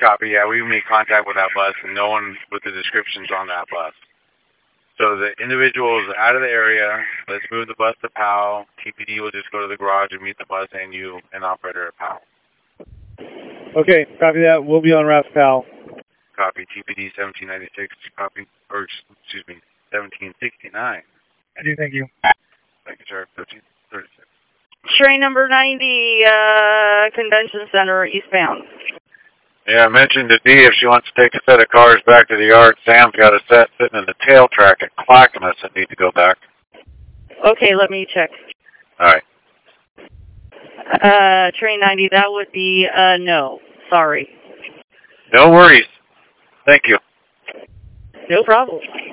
Copy, yeah, we made contact with that bus, and no one with the descriptions on that bus. So the individual is out of the area. Let's move the bus to Powell. TPD will just go to the garage and meet the bus and you, an operator at Powell. Okay, copy that. We'll be on route to Powell. Copy, TPD 1796, copy, or excuse me, 1769. I do, thank you. Thank you, sir. 1336. Train number 90, Convention Center, eastbound. Yeah, I mentioned to Dee if she wants to take a set of cars back to the yard. Sam's got a set sitting in the tail track at Clackamas that need to go back. Okay, let me check. All right. Train 90, that would be, no. Sorry. No worries. Thank you. No problem.